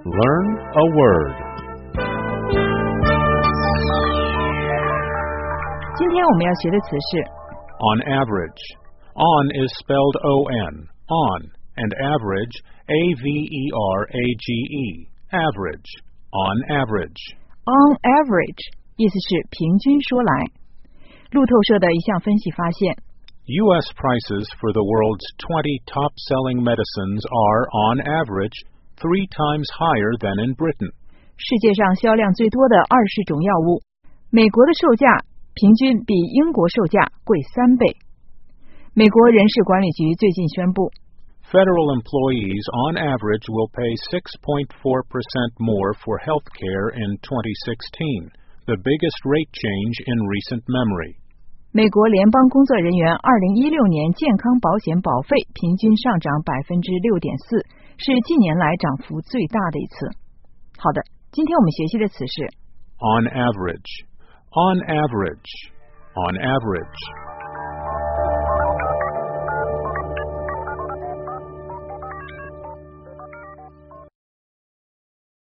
Learn a word. 今天我们要学的词是 On average. On is spelled O-N, on, and average, A-V-E-R-A-G-E, average, on average. on average 意思是平均说来。路透社的一项分析发现 U.S. prices for the world's 20 top-selling medicines are, on average, 3 times higher than in Britain. 世界上销量最多的20种药物，美国的售价平均比英国售价贵3倍。美国人事管理局最近宣布 Federal employees, on average, will pay 6.4% more for health care in 2016, the biggest rate change in recent memory. 美国联邦工作人员2016年健康保险保费平均上涨 6.4%， 是近年来涨幅最大的一次。好的，今天我们学习的词是 On average. On average. On average.